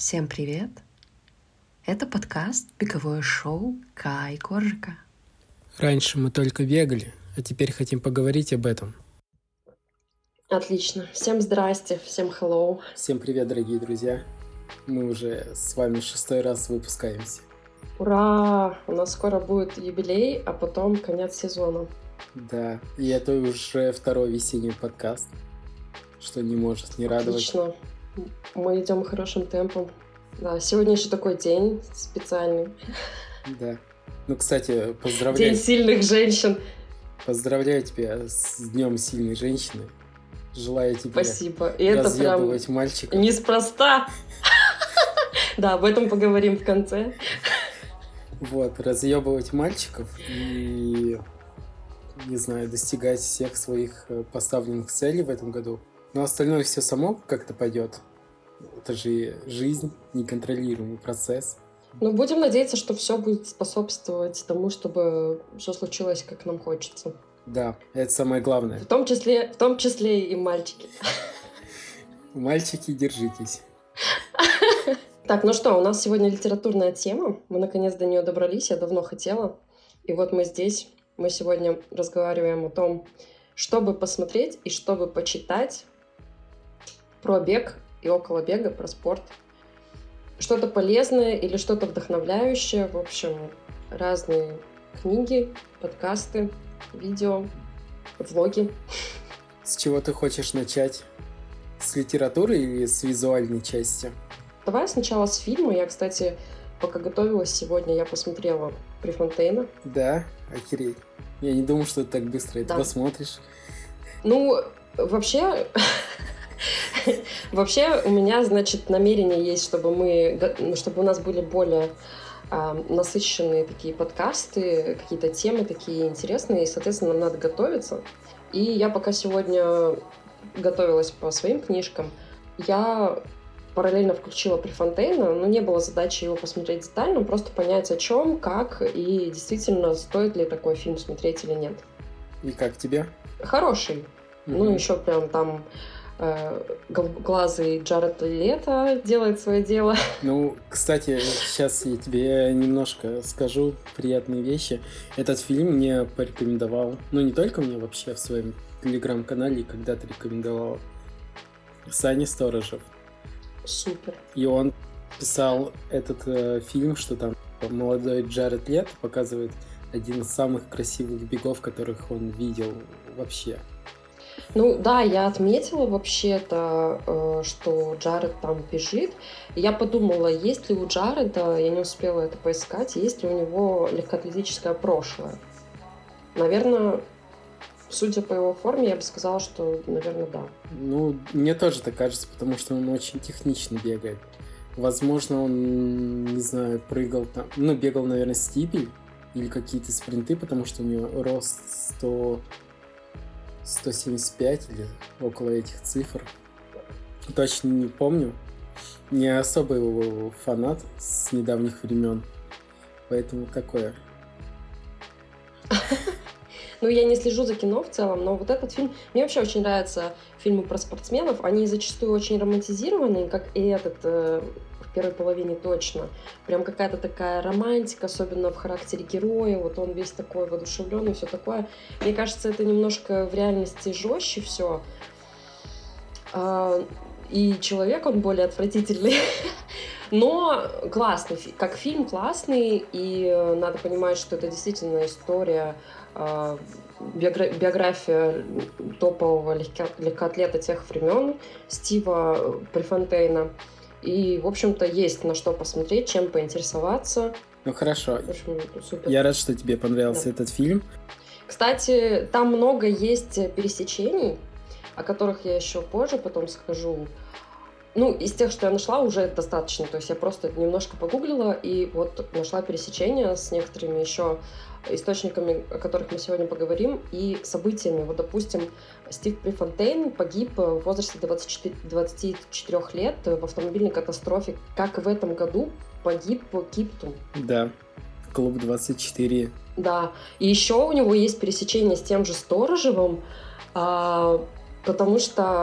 Всем привет! Это подкаст «Беговое шоу Кай Коржика». Раньше мы только бегали, а теперь хотим поговорить об этом. Отлично. Всем здрасте, всем hello. Всем привет, дорогие друзья. Мы уже с вами 6-й раз выпускаемся. Ура! У нас скоро будет юбилей, а потом конец сезона. Да, и это уже 2-й весенний подкаст, что не может не радовать. Отлично. Мы идем хорошим темпом. Да, сегодня еще такой день специальный. Да. Ну, кстати, поздравляю. День сильных женщин. Поздравляю тебя с Днем сильной женщины. Желаю тебе Спасибо. И это прям мальчиков. неспроста. Да, об этом поговорим в конце. Вот, разъебывать мальчиков и, не знаю, достигать всех своих поставленных целей в этом году. Но остальное все само как-то пойдет. Это же жизнь, неконтролируемый процесс. Ну, будем надеяться, что все будет способствовать тому, чтобы все случилось, как нам хочется. Да, это самое главное. В том числе и мальчики. Мальчики, держитесь. Так, ну что, у нас сегодня литературная тема. Мы наконец до нее добрались, я давно хотела. И вот мы здесь. Мы сегодня разговариваем о том, чтобы посмотреть и чтобы почитать про бег и около бега, про спорт. Что-то полезное или что-то вдохновляющее. В общем, разные книги, подкасты, видео, влоги. С чего ты хочешь начать? С литературы или с визуальной части? Давай сначала с фильма. Я, кстати, пока готовилась сегодня, я посмотрела «Префонтейна». Да? Охереть. Я не думал, что ты так быстро это посмотришь. Ну, вообще у меня, значит, намерение есть, чтобы у нас были более насыщенные такие подкасты, какие-то темы такие интересные, и, соответственно, нам надо готовиться. И я пока сегодня готовилась по своим книжкам, я параллельно включила «Префонтейна», но не было задачи его посмотреть детально, просто понять, о чем, как и действительно стоит ли такой фильм смотреть или нет. И как тебе? Хороший. Ну, еще прям там голубоглазый Джаред Лето делает свое дело. Ну, кстати, сейчас я тебе немножко скажу приятные вещи. Этот фильм мне порекомендовал, ну, не только мне, вообще в своем телеграм-канале когда-то рекомендовал Саня Сторожев. Супер. И он писал этот фильм, что там молодой Джаред Лето показывает один из самых красивых бегов, которых он видел вообще. Ну да, я отметила вообще-то, что Джаред там бежит. И я подумала, есть ли у Джареда, я не успела это поискать, есть ли у него легкоатлетическое прошлое. Наверное, судя по его форме, я бы сказала, что, наверное, да. Ну, мне тоже так кажется, потому что он очень технично бегает. Возможно, он, не знаю, прыгал там, ну, бегал, наверное, стипель или какие-то спринты, потому что у него рост 175 или около этих цифр. Точно не помню. Не особо его фанат с недавних времен. Поэтому такое. Ну, я не слежу за кино в целом, но вот этот фильм... Мне вообще очень нравятся фильмы про спортсменов. Они зачастую очень романтизированные, как и этот в первой половине точно. Прям какая-то такая романтика, особенно в характере героя. Вот он весь такой воодушевленный, все такое. Мне кажется, это немножко в реальности жестче все. И человек, он более отвратительный. Но классный, как фильм классный, и надо понимать, что это действительно история, биография топового легкоатлета тех времен, Стива Префонтейна. И, в общем-то, есть на что посмотреть, чем поинтересоваться. Ну хорошо. В общем, супер. Я рад, что тебе понравился этот фильм. Кстати, там много есть пересечений, о которых я еще позже потом скажу. Ну, из тех, что я нашла, уже достаточно. То есть я просто немножко погуглила и вот нашла пересечения с некоторыми еще источниками, о которых мы сегодня поговорим, и событиями. Вот, допустим, Стив Префонтейн погиб в возрасте 24 лет в автомобильной катастрофе. Как в этом году погиб Киптун. Да, клуб 24. Да, и еще у него есть пересечение с тем же Сторожевым, потому что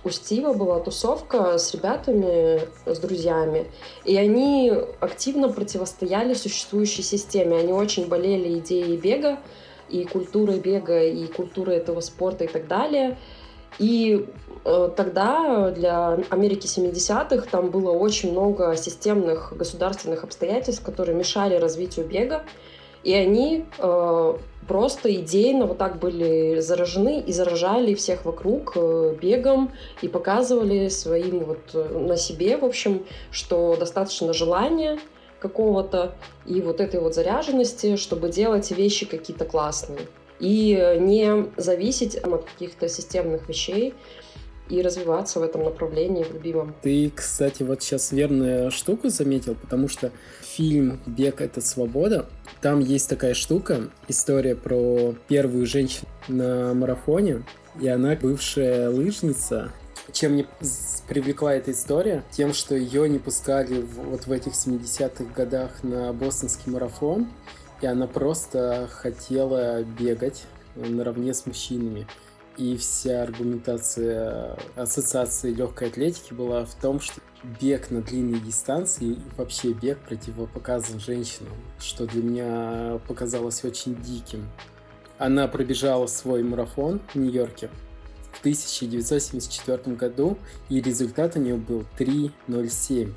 у Стива была тусовка с ребятами, с друзьями, и они активно противостояли существующей системе. Они очень болели идеей бега, и культурой бега, и культурой этого спорта и так далее. И тогда для Америки 70-х там было очень много системных государственных обстоятельств, которые мешали развитию бега, и они просто идейно вот так были заражены и заражали всех вокруг бегом и показывали своим вот на себе, в общем, что достаточно желания какого-то и вот этой вот заряженности, чтобы делать вещи какие-то классные и не зависеть от каких-то системных вещей и развиваться в этом направлении, в любимом. Ты, кстати, вот сейчас верную штуку заметил, потому что фильм «Бег – это свобода», там есть такая штука, история про первую женщину на марафоне, и она бывшая лыжница. Чем мне привлекла эта история? Тем, что ее не пускали вот в этих 70-х годах на бостонский марафон, и она просто хотела бегать наравне с мужчинами. И вся аргументация ассоциации легкой атлетики была в том, что бег на длинные дистанции и вообще бег противопоказан женщинам, что для меня показалось очень диким. Она пробежала свой марафон в Нью-Йорке в 1974 году, и результат у нее был 3:07.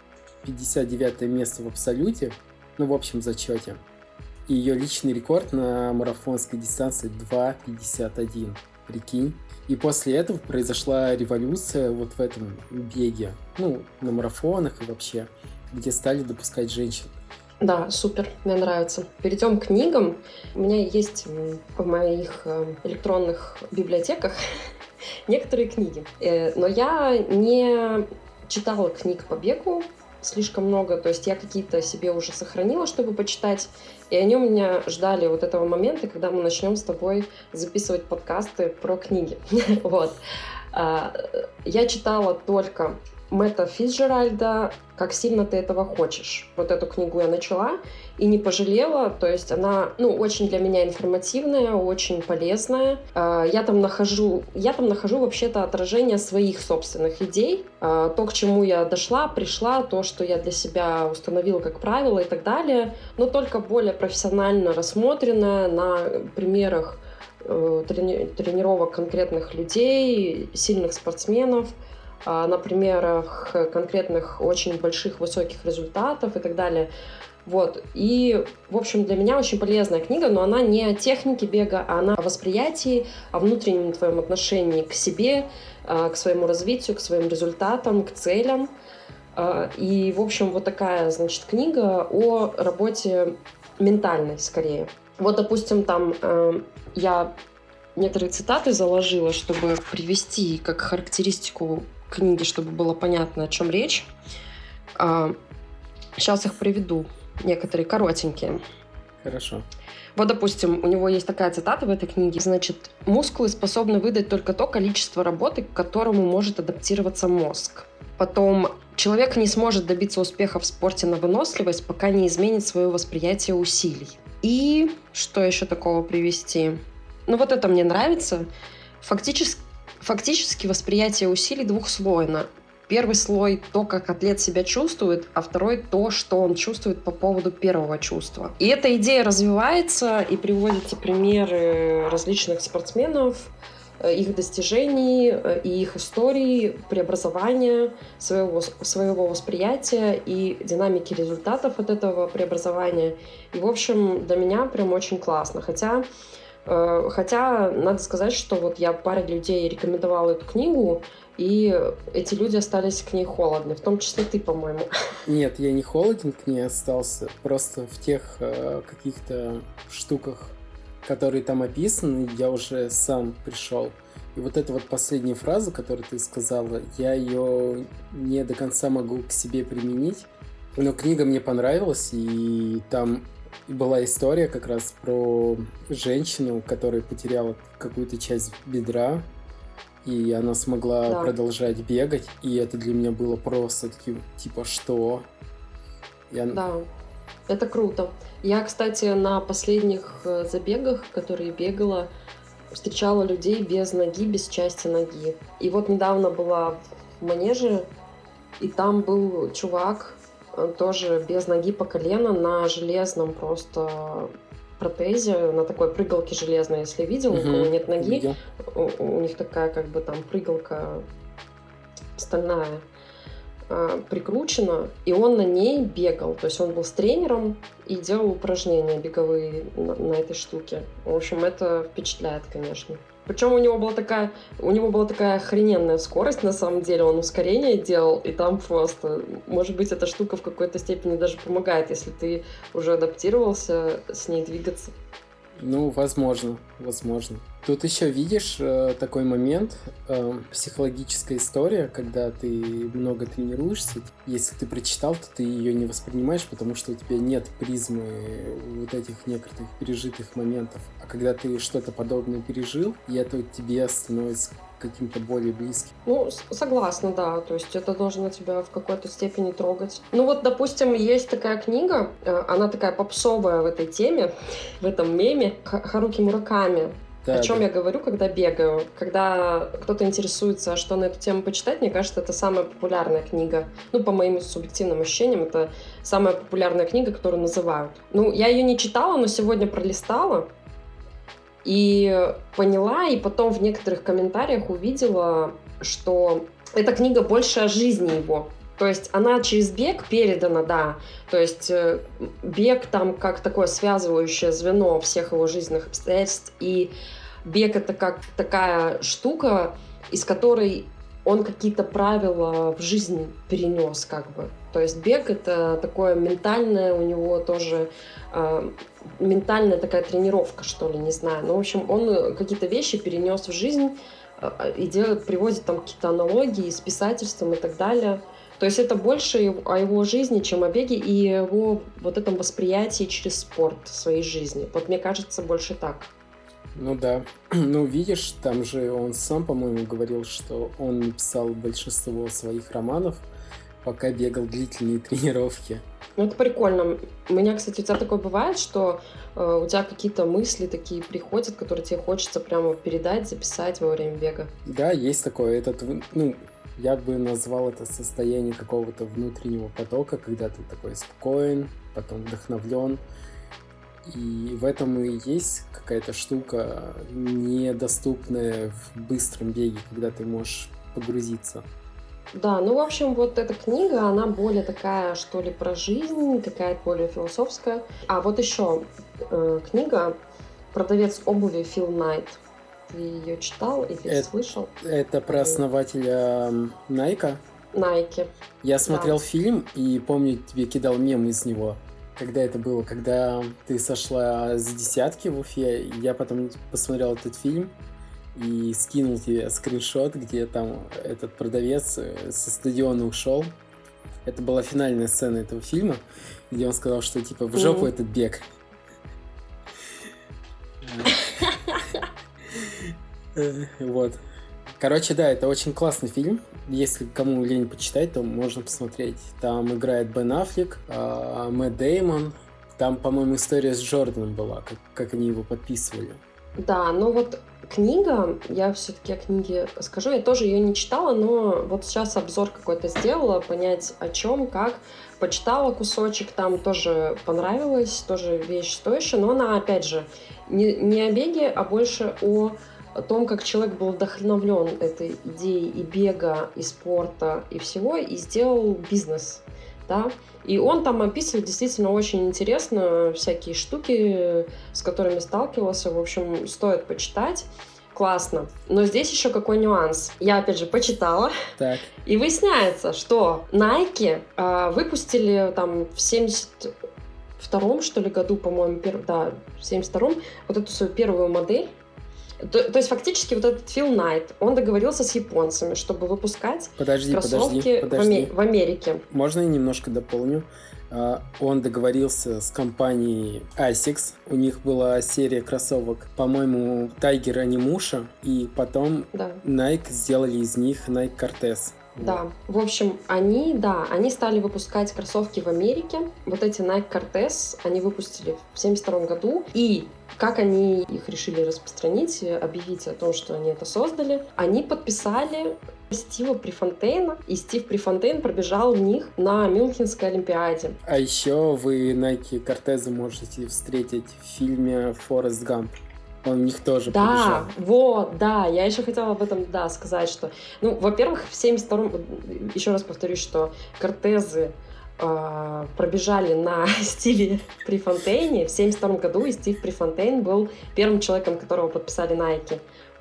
59 место в абсолюте, в общем зачете. И ее личный рекорд на марафонской дистанции 2:51. Прикинь. И после этого произошла революция вот в этом беге, на марафонах и вообще, где стали допускать женщин. Да, супер, мне нравится. Перейдем к книгам. У меня есть в моих электронных библиотеках некоторые книги, но я не читала книг по бегу слишком много, то есть я какие-то себе уже сохранила, чтобы почитать, и они у меня ждали вот этого момента, когда мы начнем с тобой записывать подкасты про книги. Вот. Я читала только Мэтта Фицджеральда «Как сильно ты этого хочешь». Вот эту книгу я начала и не пожалела. То есть она, очень для меня информативная, очень полезная. Я там нахожу вообще-то отражение своих собственных идей. То, к чему я дошла, пришла, то, что я для себя установила как правило и так далее. Но только более профессионально рассмотренная на примерах тренировок конкретных людей, сильных спортсменов, на примерах конкретных очень больших, высоких результатов и так далее. Вот. И, в общем, для меня очень полезная книга, но она не о технике бега, а она о восприятии, о внутреннем твоем отношении к себе, к своему развитию, к своим результатам, к целям. И, в общем, вот такая, значит, книга о работе ментальной, скорее. Вот, допустим, там я некоторые цитаты заложила, чтобы привести как характеристику книги, чтобы было понятно, о чем речь. Сейчас их приведу, некоторые коротенькие. Хорошо. Вот, допустим, у него есть такая цитата в этой книге. Значит, мускулы способны выдать только то количество работы, к которому может адаптироваться мозг. Потом, человек не сможет добиться успеха в спорте на выносливость, пока не изменит свое восприятие усилий. И что еще такого привести? Вот это мне нравится. Фактически восприятие усилий двухслойно. Первый слой – то, как атлет себя чувствует, а второй – то, что он чувствует по поводу первого чувства. И эта идея развивается, и приводятся примеры различных спортсменов, их достижений и их историй, преобразования своего восприятия и динамики результатов от этого преобразования. И, в общем, для меня прям очень классно. Хотя надо сказать, что вот я паре людей рекомендовала эту книгу, и эти люди остались к ней холодны, в том числе ты, по-моему. Нет, я не холоден к ней остался, просто в тех каких-то штуках, которые там описаны, я уже сам пришел. И вот эта вот последняя фраза, которую ты сказала, я ее не до конца могу к себе применить, но книга мне понравилась, и там была история как раз про женщину, которая потеряла какую-то часть бедра, и она смогла продолжать бегать, и это для меня было просто типа что? Да, это круто. Я, кстати, на последних забегах, которые бегала, встречала людей без ноги, без части ноги. И вот недавно была в манеже, и там был чувак, тоже без ноги по колено, на железном просто протезе, на такой прыгалке железной, если видел, у кого нет ноги, видел. у них такая как бы там прыгалка стальная прикручена, и он на ней бегал. То есть он был с тренером и делал упражнения беговые на этой штуке. В общем, это впечатляет, конечно. Причем у него была такая охрененная скорость, на самом деле. Он ускорение делал, и там просто... Может быть, эта штука в какой-то степени даже помогает, если ты уже адаптировался с ней двигаться. Ну, возможно. Тут еще видишь такой момент, психологическая история, когда ты много тренируешься. Если ты прочитал, то ты ее не воспринимаешь, потому что у тебя нет призмы вот этих некоторых пережитых моментов. А когда ты что-то подобное пережил, и это тебе становится каким-то более близким. Ну, согласна, да. То есть это должно тебя в какой-то степени трогать. Ну вот, допустим, есть такая книга, она такая попсовая в этой теме, в этом меме, Харуки Мураками. Да, О чем я говорю, когда бегаю? Когда кто-то интересуется, что на эту тему почитать, мне кажется, это самая популярная книга. Ну, по моим субъективным ощущениям, это самая популярная книга, которую называют. Ну, я ее не читала, но сегодня пролистала и поняла, и потом в некоторых комментариях увидела, что эта книга больше о жизни его. То есть она через бег передана, да. То есть бег там как такое связывающее звено всех его жизненных обстоятельств. И бег — это как такая штука, из которой он какие-то правила в жизнь перенес как бы. То есть бег — это такое ментальное у него тоже... ментальная такая тренировка, что ли, не знаю. Ну, в общем, он какие-то вещи перенес в жизнь и приводит там какие-то аналогии с писательством и так далее. То есть это больше о его жизни, чем о беге и его вот этом восприятии через спорт своей жизни. Вот мне кажется, больше так. Ну да. Ну, видишь, там же он сам, по-моему, говорил, что он написал большинство своих романов, пока бегал длительные тренировки. Ну, это прикольно. У меня, кстати, у тебя такое бывает, что у тебя какие-то мысли такие приходят, которые тебе хочется прямо передать, записать во время бега? Да, есть такое. Я бы назвал это состояние какого-то внутреннего потока, когда ты такой спокоен, потом вдохновлен. И в этом и есть какая-то штука, недоступная в быстром беге, когда ты можешь погрузиться. Да, ну, в общем, вот эта книга, она более такая, что ли, про жизнь, такая более философская. А вот еще книга «Продавец обуви» Фил Найт. Ты ее читал или слышал? Это про основателя Nike? Nike. Я смотрел фильм и помню, тебе кидал мем из него. Когда это было? Когда ты сошла с десятки в Уфе, я потом посмотрел этот фильм и скинул тебе скриншот, где там этот продавец со стадиона ушел. Это была финальная сцена этого фильма, где он сказал, что типа в жопу этот бег. Вот. Короче, да, это очень классный фильм. Если кому лень почитать, то можно посмотреть. Там играет Бен Аффлек, Мэтт Дэймон. Там, по-моему, история с Джорданом была, как они его подписывали. Да, но вот книга, я все-таки о книге скажу, я тоже ее не читала, но вот сейчас обзор какой-то сделала, понять о чем, как. Почитала кусочек, там тоже понравилось, тоже вещь стоящая, но она, опять же, не о беге, а больше о том, как человек был вдохновлен этой идеей и бега, и спорта, и всего, и сделал бизнес, да. И он там описывает действительно очень интересно всякие штуки, с которыми сталкивался. В общем, стоит почитать. Классно. Но здесь еще какой нюанс. Я, опять же, почитала. Так. И выясняется, что Nike выпустили там в 72-м, что ли, году, по-моему, в 72-м, вот эту свою первую модель. То есть фактически вот этот Фил Найт, он договорился с японцами, чтобы выпускать кроссовки в Америке. Можно я немножко дополню? Он договорился с компанией Asics. У них была серия кроссовок, по-моему, Tiger Animusha, и потом Nike сделали из них Nike Cortez. Да. В общем, они стали выпускать кроссовки в Америке. Вот эти Nike Cortez они выпустили в 1972 году. И как они их решили распространить, объявить о том, что они это создали, они подписали Стива Префонтейна, и Стив Префонтейн пробежал в них на Мюнхенской Олимпиаде. А еще вы Nike Cortez можете встретить в фильме «Форест Гамп». Он в них тоже побежал. Я еще хотела об этом, сказать, что, во-первых, в 72-м, еще раз повторюсь, что Кортезы пробежали на Стиве Префонтейне в 72 году, и Стив Префонтейн был первым человеком, которого подписали Nike.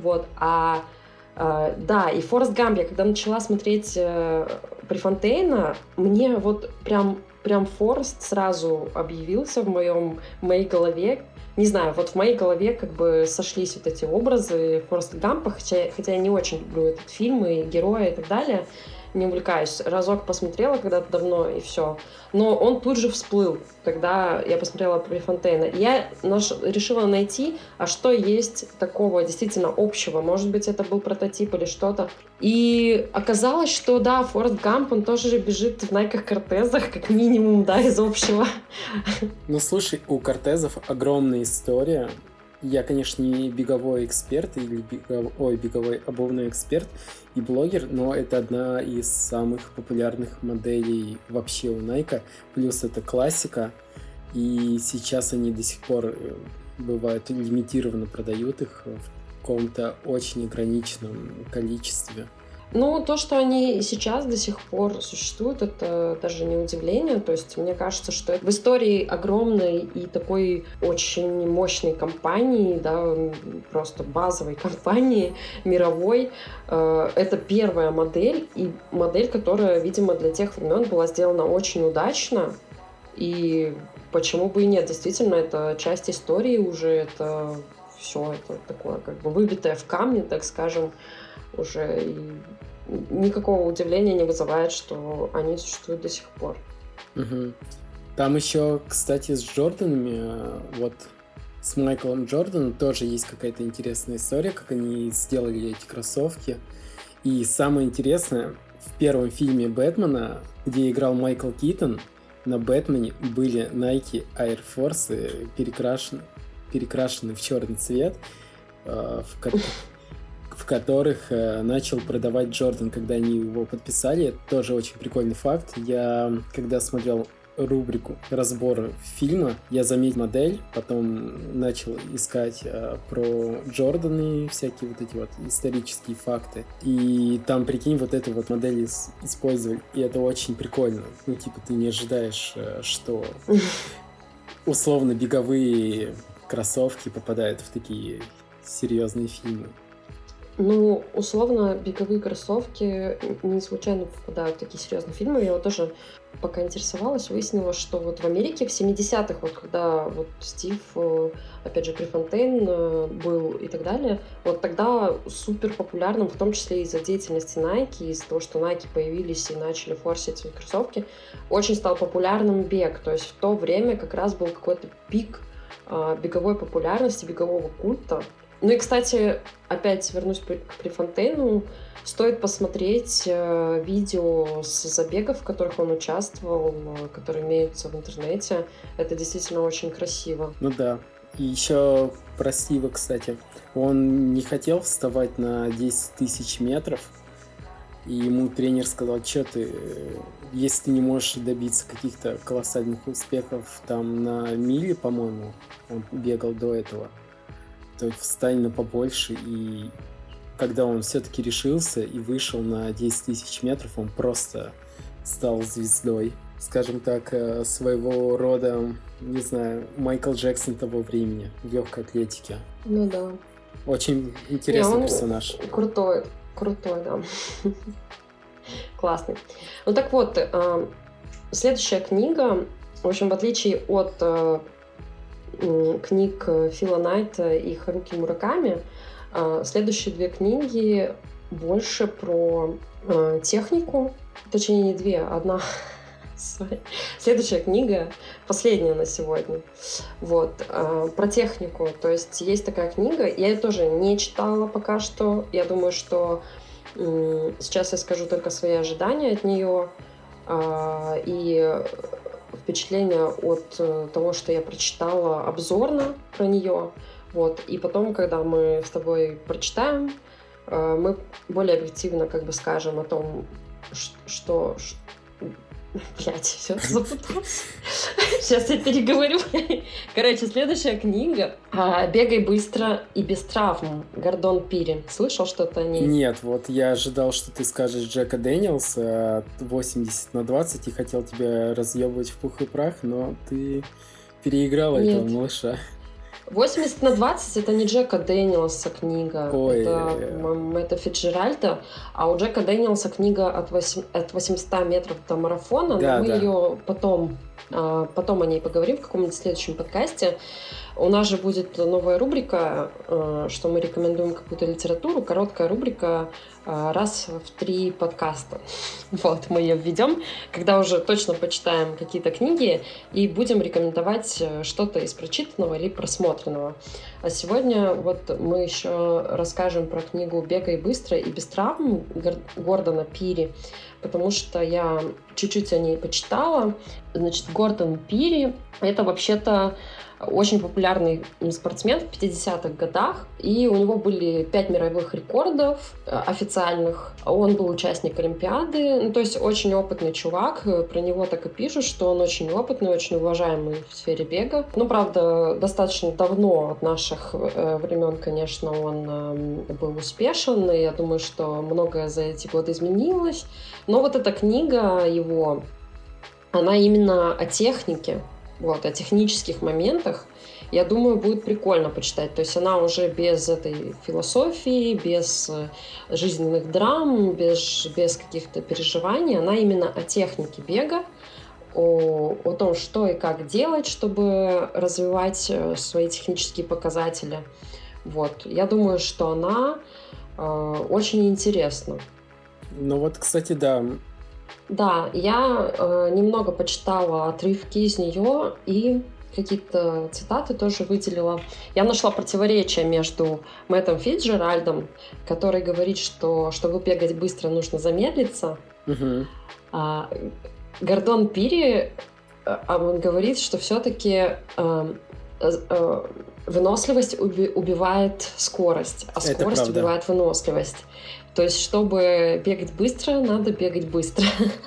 И Форест Гамп, я когда начала смотреть Префонтейна, мне вот прям Форест сразу объявился в моей голове. Не знаю, вот в моей голове как бы сошлись вот эти образы Фореста Гампа, хотя я не очень люблю этот фильм и героя и так далее, не увлекаюсь. Разок посмотрела когда-то давно, и все. Но он тут же всплыл, когда я посмотрела Префонтейна. Я решила найти, а что есть такого действительно общего. Может быть, это был прототип или что-то. И оказалось, что да, Форест Гамп, он тоже бежит в Найках Кортезах, как минимум, из общего. Слушай, у Кортезов огромная история. Я, конечно, не беговой эксперт или беговой обувной эксперт и блогер, но это одна из самых популярных моделей вообще у Nike. Плюс это классика, и сейчас они до сих пор бывают лимитированно продают их в каком-то очень ограниченном количестве. То, что они сейчас до сих пор существуют, это даже не удивление. То есть мне кажется, что в истории огромной и такой очень мощной компании, просто базовой компании, мировой, это первая модель, и модель, которая, видимо, для тех времен была сделана очень удачно. И почему бы и нет? Действительно, это часть истории уже, это все, это такое как бы выбитое в камне, так скажем, уже и никакого удивления не вызывает, что они существуют до сих пор. Угу. Там еще, кстати, с Джорданами, с Майклом Джорданом тоже есть какая-то интересная история, как они сделали эти кроссовки. И самое интересное, в первом фильме Бэтмена, где играл Майкл Китон, на Бэтмене были Nike Air Force перекрашены в черный цвет, в которых начал продавать Джордан, когда они его подписали. Это тоже очень прикольный факт. Я, когда смотрел рубрику разбора фильма, я заметил модель, потом начал искать про Джорданы, всякие вот эти вот исторические факты. И там, прикинь, вот эту вот модель использовали. И это очень прикольно. Ты не ожидаешь, что условно беговые кроссовки попадают в такие серьезные фильмы. Условно, беговые кроссовки не случайно попадают в такие серьезные фильмы. Я тоже пока интересовалась, выяснила, что в Америке в 70-х, когда Стив, опять же, Префонтейн был и так далее, тогда супер популярным, в том числе из-за деятельности Nike, из-за того, что Nike появились и начали форсить свои кроссовки, очень стал популярным бег. То есть в то время как раз был какой-то пик беговой популярности, бегового культа. И, кстати, опять вернусь к Префонтейну, стоит посмотреть видео с забегов, в которых он участвовал, которые имеются в интернете. Это действительно очень красиво. Да. И еще про Стива, кстати. Он не хотел вставать на 10 тысяч метров, и ему тренер сказал, что если ты не можешь добиться каких-то колоссальных успехов там на миле, по-моему, он бегал до этого, то встань на побольше. И когда он все-таки решился и вышел на 10 тысяч метров, он просто стал звездой. Скажем так, своего рода, не знаю, Майкл Джексон того времени в легкой атлетике. Да. Очень интересный персонаж. Крутой, да. Классный. Так вот, следующая книга, в общем, в отличие от книг Фила Найта и Харуки Мураками, следующие две книги больше про технику, точнее не две, одна. Следующая книга, последняя на сегодня, про технику. То есть есть такая книга, я ее тоже не читала пока что. Я думаю, что Сейчас я скажу только свои ожидания от нее и впечатления от того, что я прочитала обзорно про нее. Вот. И потом, когда мы с тобой прочитаем, мы более объективно как бы скажем о том, что... Блять, все запуталась. Сейчас я переговорю. Короче, следующая книга «Бегай быстро и без травм» Гордон Пири. Слышал что-то о ней? Нет, вот я ожидал, что ты скажешь Джека Дэниелса 80/20 и хотел тебя разъебывать в пух и прах, но ты переиграла этого малыша. 80/20 это не Джека Дэниелса книга, Ой. это Фицджеральда, а у Джека Дэниелса книга от 800 метров до марафона, Да, но мы ее потом о ней поговорим в каком-нибудь следующем подкасте. У нас же будет новая рубрика, что мы рекомендуем какую-то литературу, короткая рубрика раз в 3 подкаста. Вот, мы ее введем, когда уже точно почитаем какие-то книги и будем рекомендовать что-то из прочитанного или просмотренного. А сегодня вот мы еще расскажем про книгу «Бегай быстро и без травм» Гордона Пири, потому что я чуть-чуть о ней почитала. Значит, Гордон Пири — это вообще-то очень популярный спортсмен в 50-х годах, и у него были 5 мировых рекордов официальных. Он был участник Олимпиады, ну, то есть очень опытный чувак. Про него так и пишут, что он очень опытный, очень уважаемый в сфере бега. Ну, правда, достаточно давно от наших времен, конечно, он был успешен, и я думаю, что многое за эти годы изменилось. Но вот эта книга его, она именно о технике, вот, о технических моментах, я думаю, будет прикольно почитать. То есть она уже без этой философии, без жизненных драм, без каких-то переживаний. Она именно о технике бега, о том, что и как делать, чтобы развивать свои технические показатели. Вот. Я думаю, что она очень интересна. Ну вот, кстати, да. Да, я немного почитала отрывки из нее и какие-то цитаты тоже выделила. Я нашла противоречие между Мэттом Фицджеральдом, который говорит, что чтобы бегать быстро, нужно замедлиться. Угу. Гордон Пири говорит, что все-таки выносливость убивает скорость, а скорость убивает выносливость. То есть, чтобы бегать быстро, надо бегать быстро.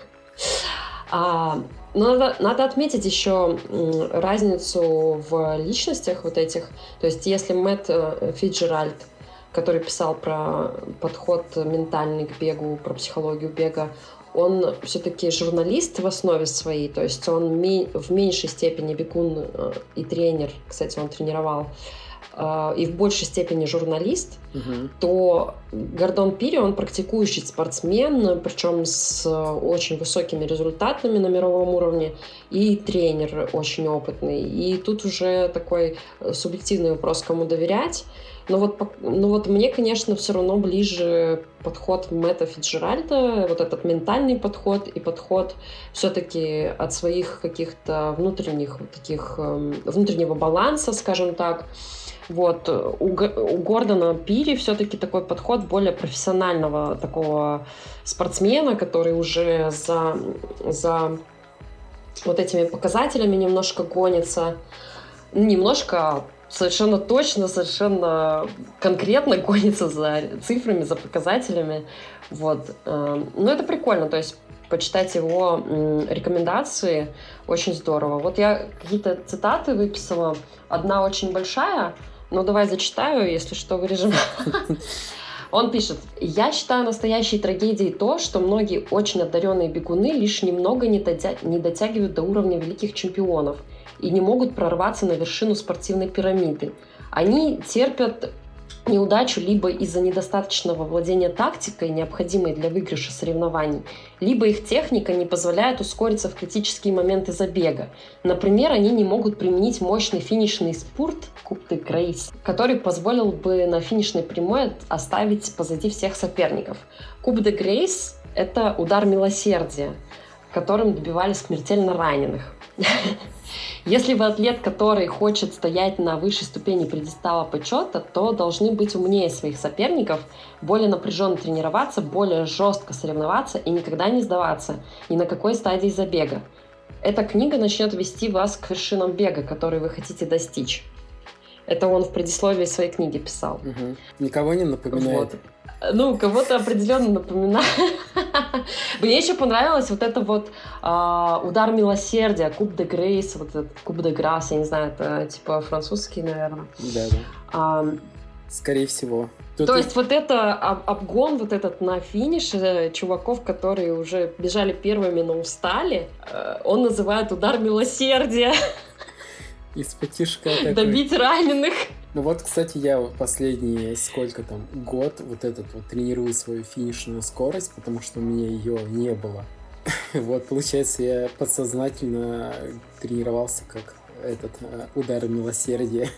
Но надо отметить еще разницу в личностях вот этих. То есть, если Мэтт Фицджеральд, который писал про подход ментальный к бегу, про психологию бега, он все-таки журналист в основе своей, то есть он в меньшей степени бегун и тренер, кстати, он тренировал, и в большей степени журналист, то Гордон Пири, он практикующий спортсмен, причем с очень высокими результатами на мировом уровне, и тренер очень опытный. И тут уже такой субъективный вопрос, кому доверять. Но вот мне, конечно, все равно ближе подход Мэтта Фицджеральда, вот этот ментальный подход и подход все-таки от своих каких-то внутреннего баланса, скажем так. Вот. У Гордона Пири все-таки такой подход более профессионального такого спортсмена, который уже за вот этими показателями немножко гонится. Немножко, совершенно точно, совершенно конкретно гонится за цифрами, за показателями. Вот. Но это прикольно, то есть почитать его рекомендации очень здорово. Вот я какие-то цитаты выписала. Одна очень большая, но давай зачитаю, если что, вырежем. Он пишет: «Я считаю настоящей трагедией то, что многие очень одаренные бегуны лишь немного не дотягивают до уровня великих чемпионов и не могут прорваться на вершину спортивной пирамиды. Они терпят неудачу либо из-за недостаточного владения тактикой, необходимой для выигрыша соревнований, либо их техника не позволяет ускориться в критические моменты забега. Например, они не могут применить мощный финишный спурт Куб де Грейс, который позволил бы на финишной прямой оставить позади всех соперников. Куб де Грейс — это удар милосердия, которым добивали смертельно раненых». Если вы атлет, который хочет стоять на высшей ступени пьедестала почета, то должны быть умнее своих соперников, более напряженно тренироваться, более жестко соревноваться и никогда не сдаваться ни на какой стадии забега. Эта книга начнет вести вас к вершинам бега, которые вы хотите достичь. Это он в предисловии своей книги писал. Угу. Никого не напоминает? Вот. Ну, кого-то определенно напоминает. Мне еще понравилось вот это вот удар милосердия, Куб де Грейс, вот этот Куб де Грасс, я не знаю, это типа французский, наверное. Да. Скорее всего. То есть вот это обгон, вот этот на финише чуваков, которые уже бежали первыми, но устали, он называет удар милосердия. Из-под тишка такой. Добить раненых. Ну вот, кстати, я последний год вот этот вот тренирую свою финишную скорость, потому что у меня ее не было. Вот, получается, я подсознательно тренировался как этот удар милосердия.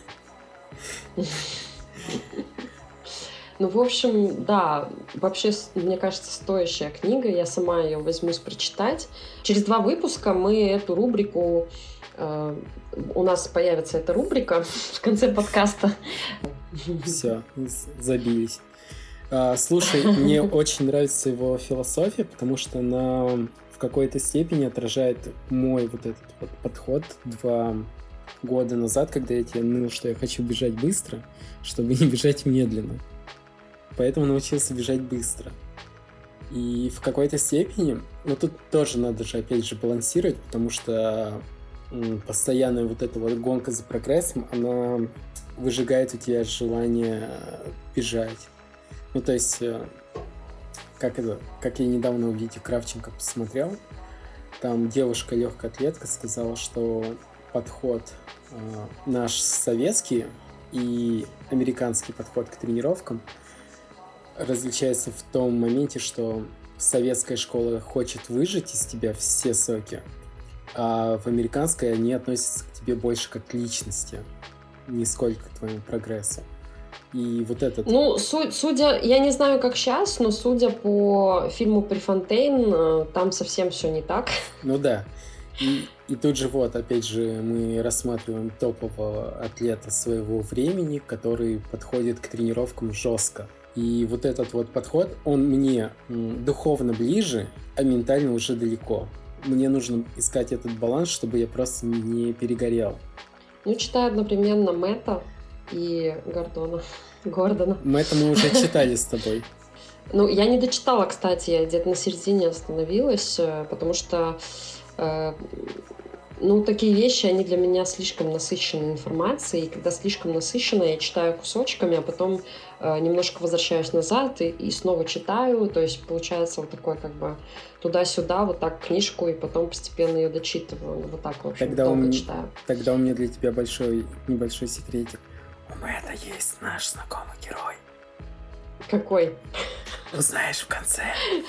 Ну, в общем, да, вообще, мне кажется, стоящая книга. Я сама ее возьмусь прочитать. Через 2 выпуска мы эту рубрику... у нас появится эта рубрика в конце подкаста. Все, забились. Слушай, мне очень нравится его философия, потому что она в какой-то степени отражает мой вот этот вот подход 2 года назад, когда я тебе ныл, что я хочу бежать быстро, чтобы не бежать медленно. Поэтому научился бежать быстро. И в какой-то степени, ну тут тоже надо же опять же балансировать, потому что постоянная вот эта вот гонка за прогрессом, она выжигает у тебя желание бежать. Ну, то есть, как я недавно у Вити Кравченко посмотрел, там девушка легкоатлетка сказала, что подход наш советский и американский подход к тренировкам различается в том моменте, что советская школа хочет выжать из тебя все соки, а в американской они относятся к тебе больше как к личности, не сколько к твоему прогрессу. И вот этот... Ну, судя, я не знаю, как сейчас, но судя по фильму «Префонтейн», там совсем все не так. Ну да. И тут же вот, опять же, мы рассматриваем топового атлета своего времени, который подходит к тренировкам жестко. И вот этот вот подход, он мне духовно ближе, а ментально уже далеко. Мне нужно искать этот баланс, чтобы я просто не перегорел. Ну, читаю одновременно Мэтта и Гордона. Мэтта мы уже читали с тобой. Ну, я не дочитала, кстати, я где-то на середине остановилась, потому что ну, такие вещи, они для меня слишком насыщены информацией, и когда слишком насыщенно, я читаю кусочками, а потом немножко возвращаюсь назад и снова читаю, то есть получается вот такое как бы туда-сюда, вот так книжку, и потом постепенно ее дочитываю, вот так, в общем, долго читаю. Тогда у меня для тебя небольшой секретик. У Мэтта есть наш знакомый герой. Какой? Узнаешь в конце.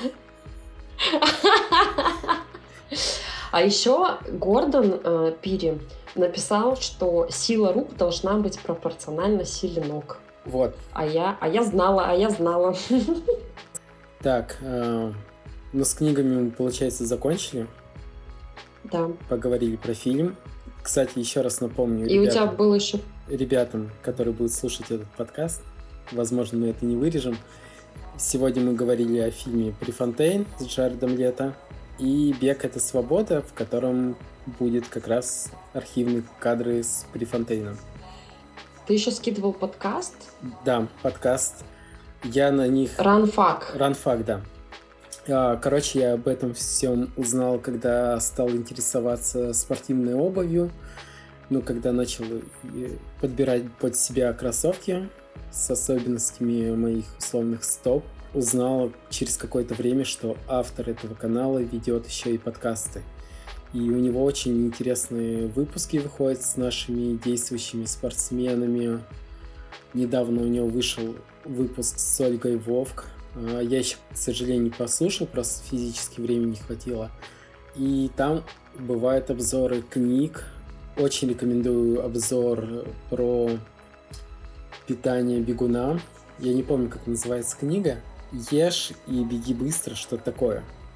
А еще Гордон Пири написал, что сила рук должна быть пропорциональна силе ног. Вот. А я знала. Так, ну с книгами мы, получается, закончили. Да. Поговорили про фильм. Кстати, еще раз напомню и у тебя был еще... ребятам, которые будут слушать этот подкаст, возможно, мы это не вырежем. Сегодня мы говорили о фильме «Префонтейн» с Джаредом Лето и «Бег — это свобода», в котором будет как раз архивные кадры с Префонтейном. Ты еще скидывал подкаст? Да, подкаст. Я на них... Ранфак, да. Короче, я об этом всем узнал, когда стал интересоваться спортивной обувью. Ну, когда начал подбирать под себя кроссовки с особенностями моих условных стоп. Узнал через какое-то время, что автор этого канала ведет еще и подкасты. И у него очень интересные выпуски выходят с нашими действующими спортсменами. Недавно у него вышел выпуск с Ольгой Вовк. Я еще, к сожалению, не послушал, просто физически времени не хватило. И там бывают обзоры книг. Очень рекомендую обзор про питание бегуна. Я не помню, как называется книга. «Ешь и беги быстро», что-то такое.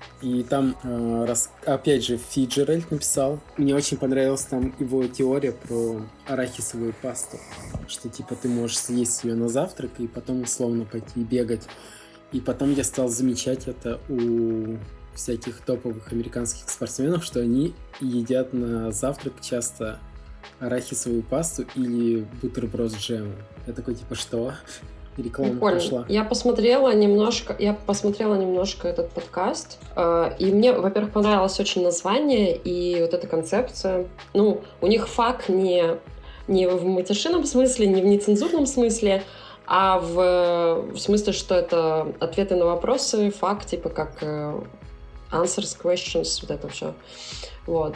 И там, опять же, Фиджеральд написал. Мне очень понравилась там его теория про арахисовую пасту. Что, типа, ты можешь съесть ее на завтрак и потом условно пойти бегать. И потом я стал замечать это у всяких топовых американских спортсменов, что они едят на завтрак часто арахисовую пасту или бутерброд с джемом. Я такой, типа, что? Реклама пошла. Я посмотрела немножко этот подкаст, и мне, во-первых, понравилось очень название и вот эта концепция. Ну, у них фак не в матершинном смысле, не в нецензурном смысле, а в смысле, что это ответы на вопросы, факт, типа как answers, questions, вот это все. Вот.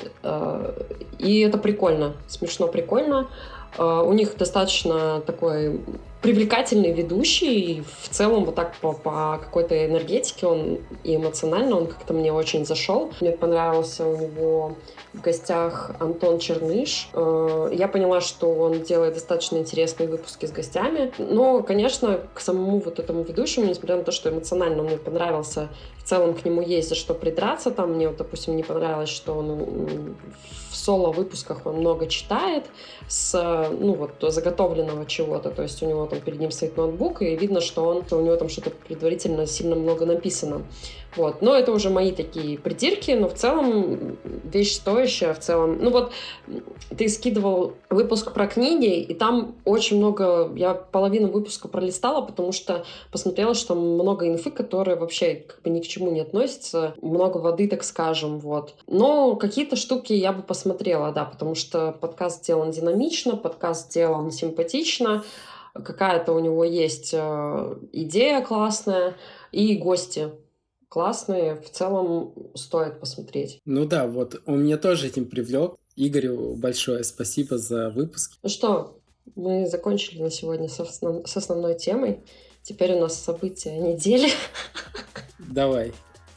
И это прикольно, смешно, прикольно. У них достаточно такой привлекательный ведущий, в целом вот так по какой-то энергетике он и эмоционально он как-то мне очень зашел. Мне понравился у него в гостях Антон Черныш. Я поняла, что он делает достаточно интересные выпуски с гостями. Но, конечно, к самому вот этому ведущему, несмотря на то, что эмоционально он мне понравился, в целом к нему есть за что придраться. Там мне, вот, допустим, не понравилось, что он в соло-выпусках он много читает с, заготовленного чего-то. То есть у него там перед ним стоит ноутбук, и видно, что у него там что-то предварительно сильно много написано. Вот. Но это уже мои такие придирки, но в целом вещь стоящая, в целом. Ну вот, ты скидывал выпуск про книги, и там очень много, я половину выпуска пролистала, потому что посмотрела, что много инфы, которая вообще как бы ни к чему не относится, много воды, так скажем, вот. Но какие-то штуки я бы посмотрела, да, потому что подкаст сделан динамично, подкаст сделан симпатично, какая-то у него есть идея классная, и гости классные, в целом стоит посмотреть. Ну да, вот он меня тоже этим привлек. Игорю большое спасибо за выпуск. Ну что, мы закончили на сегодня с основной темой. Теперь у нас события недели. Давай.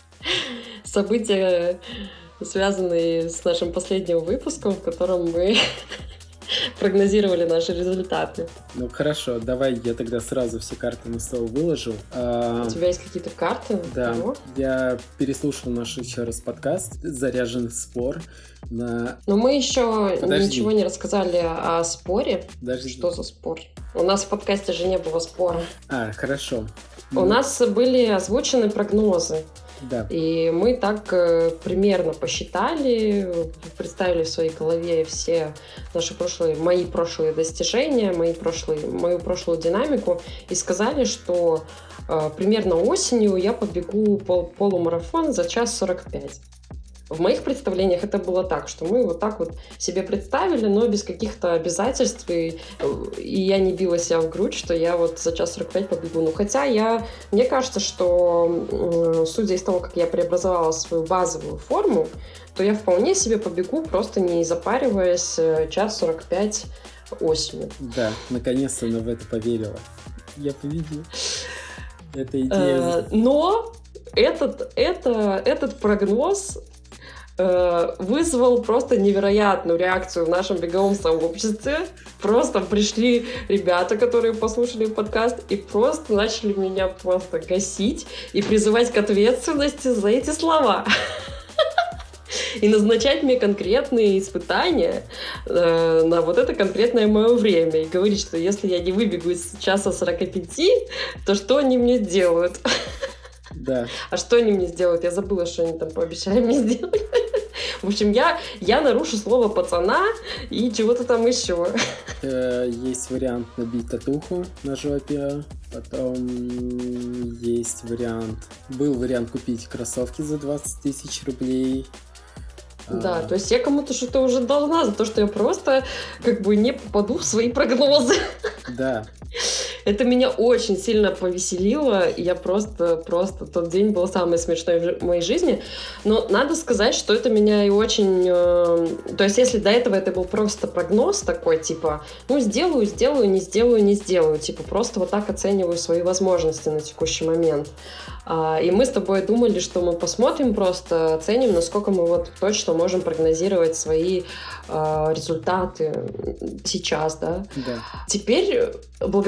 События, связанные с нашим последним выпуском, в котором мы прогнозировали наши результаты. Ну хорошо, давай я тогда сразу все карты на стол выложу. У тебя есть какие-то карты? Да, я переслушал наш еще раз подкаст «Заряженный спор». Но мы еще ничего не рассказали о споре. Подожди. Что за спор? У нас в подкасте же не было спора. Хорошо. У нас были озвучены прогнозы. Да. И мы так примерно посчитали, представили в своей голове все мои прошлые достижения, мою прошлую динамику и сказали, что примерно осенью я побегу полумарафон за 1:45. В моих представлениях это было так, что мы вот так вот себе представили, но без каких-то обязательств, и я не била себя в грудь, что я вот за 1:45 побегу. Ну, хотя мне кажется, что судя из того, как я преобразовала свою базовую форму, то я вполне себе побегу, просто не запариваясь 1:45 осенью. Да, наконец-то она в это поверила. Я победил. Это идея. Но этот прогноз вызвал просто невероятную реакцию в нашем беговом сообществе. Просто пришли ребята, которые послушали подкаст, и просто начали меня просто гасить и призывать к ответственности за эти слова. И назначать мне конкретные испытания на вот это конкретное мое время. И говорить, что если я не выбегу из 1:45, то что они мне сделают? Да. А что они мне сделают? Я забыла, что они там пообещали мне сделать. В общем, я нарушу слово пацана и чего-то там еще. Есть вариант набить татуху на жопе. Потом есть был вариант купить кроссовки за 20 000 рублей. Да, то есть я кому-то что-то уже должна за то, что я просто как бы не попаду в свои прогнозы. Да. Это меня очень сильно повеселило, и я просто тот день был самый смешной в моей жизни. Но надо сказать, что это меня и очень... То есть если до этого это был просто прогноз такой, типа, сделаю, не сделаю, типа просто вот так оцениваю свои возможности на текущий момент. И мы с тобой думали, что мы посмотрим, просто оценим, насколько мы вот точно можем прогнозировать свои результаты сейчас, да? Да. Теперь, благодаря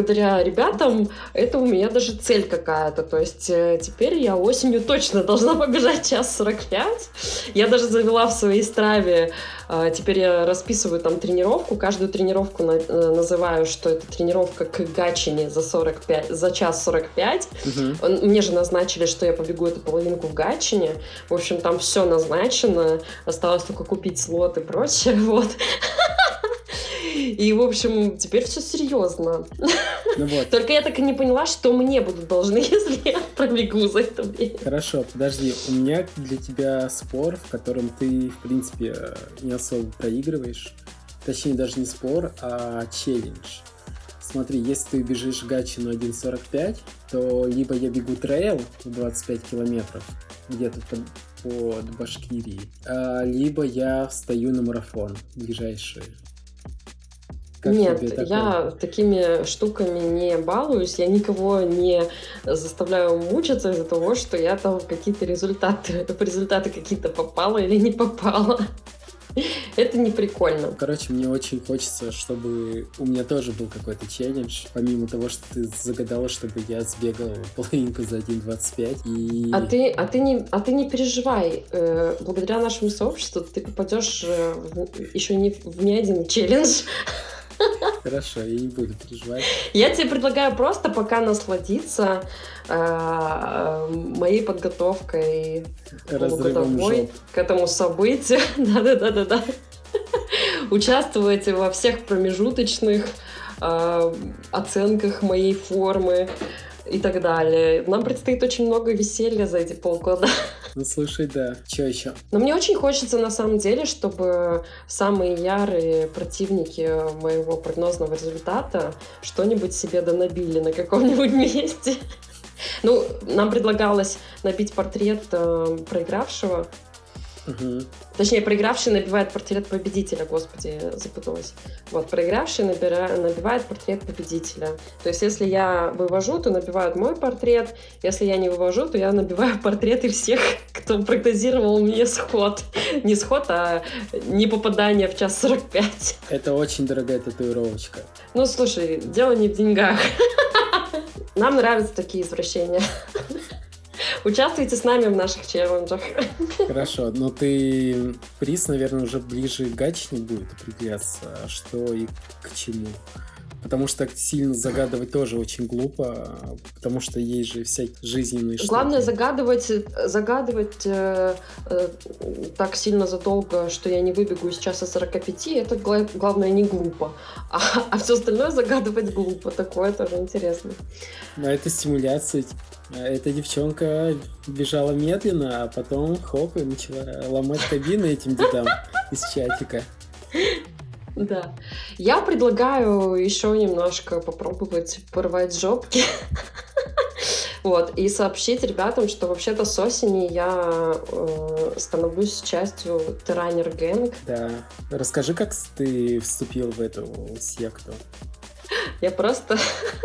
А ребятам это у меня даже цель какая-то. То есть теперь я осенью точно должна побежать 1:45. Я даже завела в своей страве. Теперь я расписываю там тренировку. Каждую тренировку называю, что это тренировка к Гатчине за 1:45. Мне же назначили, что я побегу эту половинку в Гатчине. В общем, там все назначено. Осталось только купить слот и прочее. Вот. И, в общем, теперь все серьезно. Ну вот. Только я так и не поняла, что мне будут должны, если я пробегу за это время. Хорошо, подожди. У меня для тебя спор, в котором ты, в принципе, не особо проигрываешь. Точнее, даже не спор, а челлендж. Смотри, если ты бежишь Гатчину 1:45, то либо я бегу трейл 25 километров, где-то под Башкирией, либо я встаю на марафон ближайший. Как Нет, я такими штуками не балуюсь, я никого не заставляю мучиться из-за того, что я там в результаты какие-то попала или не попала. Это не прикольно. Короче, мне очень хочется, чтобы у меня тоже был какой-то челлендж, помимо того, что ты загадала, чтобы я сбегал половинку за 1:25. И... А ты не переживай. Благодаря нашему сообществу ты попадешь еще не в ни один челлендж. Хорошо, я не буду переживать. Я тебе предлагаю просто пока насладиться моей подготовкой полугодовой к этому событию. Да. Участвовать во всех промежуточных оценках моей формы и так далее. Нам предстоит очень много веселья за эти полгода. Ну, слушай, да. Что еще? Но мне очень хочется, на самом деле, чтобы самые ярые противники моего прогнозного результата что-нибудь себе донабили на каком-нибудь месте. Ну, нам предлагалось набить портрет проигравшего. Точнее, проигравший набивает портрет победителя, господи, запуталась. Вот, проигравший набивает портрет победителя. То есть, если я вывожу, то набивают мой портрет. Если я не вывожу, то я набиваю портреты всех, кто прогнозировал мне сход. Не сход, а не попадание в 1:45. Это очень дорогая татуировочка. Ну, слушай, дело не в деньгах. Нам нравятся такие извращения. Участвуйте с нами в наших челленджах. Хорошо, но приз, наверное, уже ближе к Гатчине будет определяться, что и к чему. Потому что так сильно загадывать тоже очень глупо, потому что есть же всякие жизненные штуки. Главное загадывать так сильно задолго, что я не выбегу из 1:45, это главное не глупо. А все остальное загадывать глупо, такое тоже интересно. Но это стимуляция. Эта девчонка бежала медленно, а потом хоп, и начала ломать кабины этим дедам из чатика. Да. Я предлагаю еще немножко попробовать порвать жопки. Вот, и сообщить ребятам, что вообще-то с осени я становлюсь частью Terraner Gang. Да. Расскажи, как ты вступил в эту секту. Я просто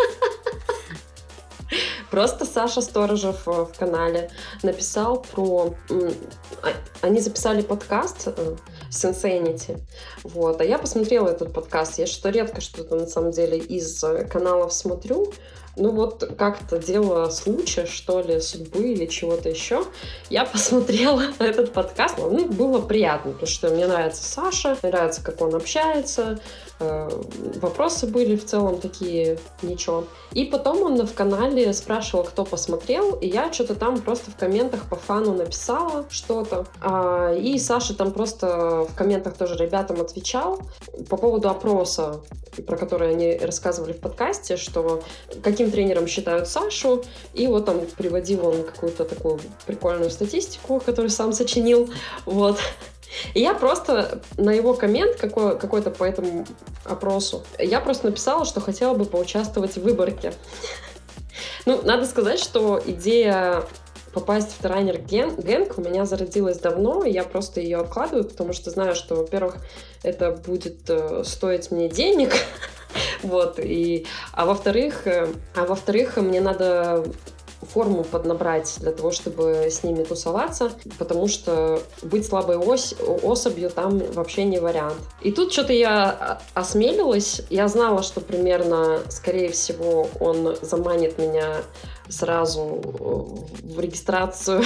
Саша Сторожев в канале написал про... Они записали подкаст Insanity. Вот. А я посмотрела этот подкаст. Я редко что-то на самом деле из каналов смотрю. Ну вот как-то дело случая, что ли, судьбы или чего-то еще. Я посмотрела этот подкаст. Ну, было приятно, потому что мне нравится Саша, мне нравится, как он общается. Вопросы были в целом такие, ничего. И потом он в канале спрашивал, кто посмотрел, и я что-то там просто в комментах по фану написала что-то. И Саша там просто в комментах тоже ребятам отвечал по поводу опроса, про который они рассказывали в подкасте, что каким тренером считают Сашу, и вот там приводил он какую-то такую прикольную статистику, которую сам сочинил, вот. И я просто на его коммент какой-то по этому опросу, я просто написала, что хотела бы поучаствовать в выборке. Ну, надо сказать, что идея попасть в Terraner Gang у меня зародилась давно, и я просто ее откладываю, потому что знаю, что, во-первых, это будет стоить мне денег, вот, а во-вторых, мне надо форму поднабрать для того, чтобы с ними тусоваться, потому что быть слабой особью там вообще не вариант. И тут что-то я осмелилась, я знала, что примерно, скорее всего, он заманит меня сразу в регистрацию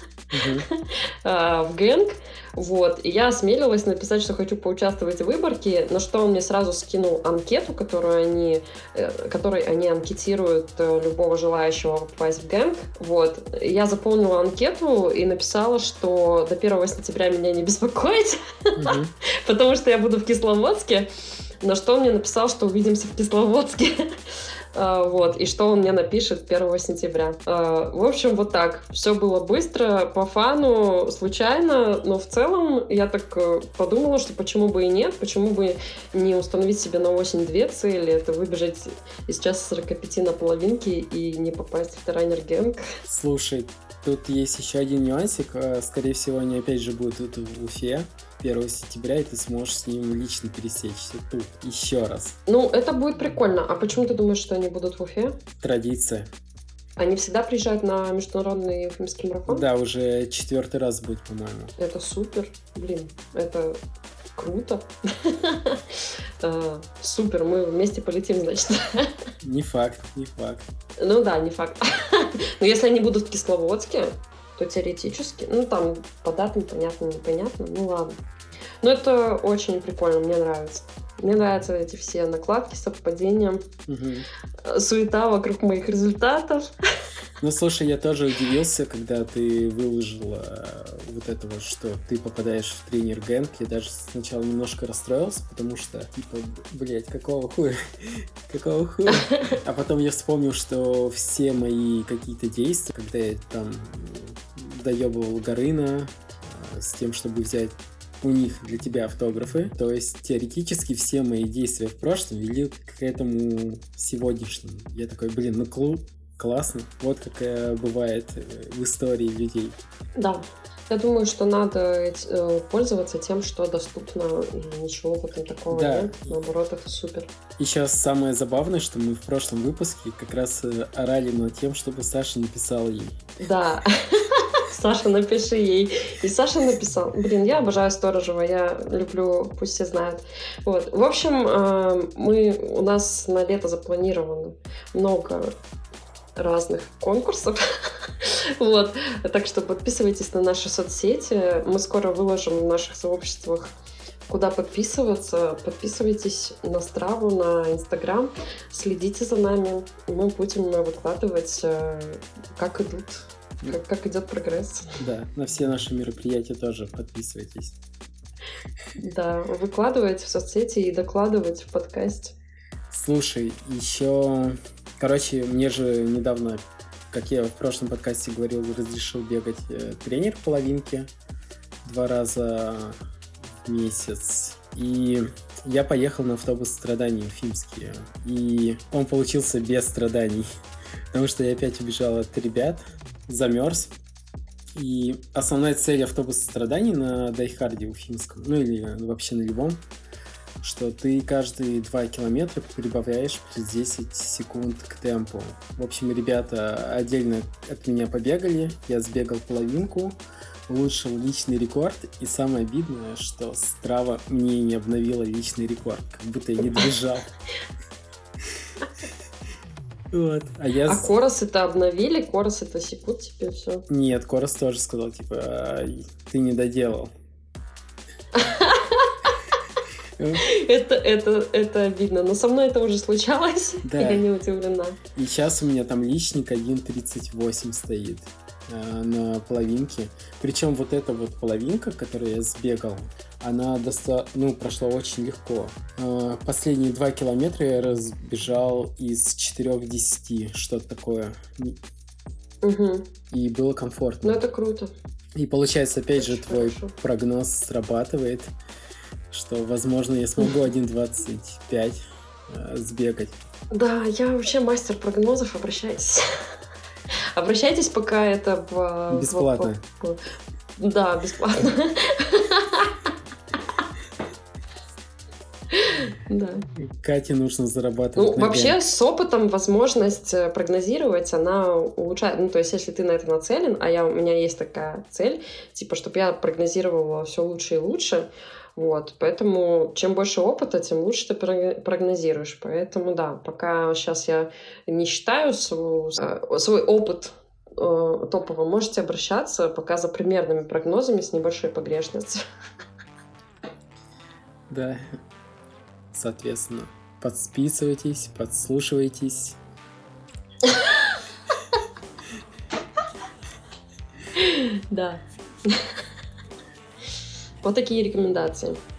в гэнг. Вот. И я осмелилась написать, что хочу поучаствовать в выборке, на что он мне сразу скинул анкету, которой они анкетируют любого желающего попасть в гэнг. Вот. Я заполнила анкету и написала, что до 1 сентября меня не беспокоить, потому что я буду в Кисловодске. На что он мне написал, что увидимся в Кисловодске. Вот, и что он мне напишет 1 сентября. В общем, вот так. Все было быстро, по фану, случайно, но в целом я так подумала, что почему бы и нет, почему бы не установить себе на осень 2 цели, это выбежать из часа 45 на половинке и не попасть в Terraner Gang. Слушай, тут есть еще один нюансик. Скорее всего, они опять же будут тут в Уфе 1 сентября, и ты сможешь с ним лично пересечься тут еще раз. Ну, это будет прикольно. А почему ты думаешь, что они будут в Уфе? Традиция. Они всегда приезжают на международный уфимский марафон? Да, уже 4-й раз будет, по-моему. Это супер. Блин, это круто. Супер, мы вместе полетим, значит. Не факт, не факт. Ну да, не факт. Но если они будут в Кисловодске, то теоретически, ну там по датам понятно, непонятно, ну ладно. Но это очень прикольно, мне нравится. Мне нравятся эти все накладки, совпадения, суета вокруг моих результатов. Ну, слушай, я тоже удивился, когда ты выложила вот это вот, что ты попадаешь в Terraner Gang. Я даже сначала немножко расстроился, потому что, типа, блять, какого хуя? Какого хуя? А потом я вспомнил, что все мои какие-то действия, когда я там доебывал Горына с тем, чтобы взять у них для тебя автографы. То есть теоретически все мои действия в прошлом вели к этому сегодняшнему. Я такой, блин, ну классно. Вот какая бывает в истории людей. Да. Я думаю, что надо пользоваться тем, что доступно, и ничего в этом такого нет. Наоборот, это супер. И сейчас самое забавное, что мы в прошлом выпуске как раз орали над тем, чтобы Саша написала ей. Да. Саша, напиши ей. И Саша написал. Блин, я обожаю Сторожева, я люблю, пусть все знают. Вот. В общем, у нас на лето запланировано много разных конкурсов. Вот. Так что подписывайтесь на наши соцсети. Мы скоро выложим в наших сообществах, куда подписываться. Подписывайтесь на Страву, на Инстаграм. Следите за нами. Мы будем выкладывать, как идет прогресс. Да, на все наши мероприятия тоже подписывайтесь. Да, выкладывать в соцсети и докладывать в подкасте. Слушай, еще... Короче, мне же недавно, как я в прошлом подкасте говорил, разрешил бегать тренер половинки 2 раза в месяц. И я поехал на автобус страданий уфимские. И он получился без страданий. Потому что я опять убежал от ребят, замерз. И основная цель автобуса страданий на Дайхарде уфимском, ну или вообще на любом, что ты каждые 2 километра прибавляешь плюс 10 секунд к темпу. В общем, ребята отдельно от меня побегали, я сбегал половинку, улучшил личный рекорд, и самое обидное, что Strava мне не обновила личный рекорд, как будто я не добежал. Вот. А Корос это обновили? Корос это секут тебе все? Нет, Корос тоже сказал, типа, ты не доделал. Это обидно, но со мной это уже случалось, да. Я не удивлена. И сейчас у меня там личник 1.38 стоит на половинке. Причем вот эта вот половинка, которую я сбегал, она прошла очень легко. Последние 2 километра я разбежал из 4-10, что-то такое. Угу. И было комфортно. Ну это круто. И получается, опять же, твой хорошо. Прогноз срабатывает, что, возможно, я смогу 1.25 сбегать. Да, я вообще мастер прогнозов, обращайтесь. Обращайтесь, пока это бесплатно. Да, бесплатно. Да. Кате нужно зарабатывать Ну, ногами. вообще, с опытом возможность прогнозировать, она улучшает. Ну, то есть, если ты на это нацелен, у меня есть такая цель, типа, чтобы я прогнозировала все лучше и лучше, вот. Поэтому, чем больше опыта, тем лучше ты прогнозируешь. Поэтому, да, пока сейчас я не считаю свой опыт топовым, можете обращаться пока за примерными прогнозами с небольшой погрешностью. Да. Соответственно, подсписывайтесь, подслушивайтесь. Да. Вот такие рекомендации.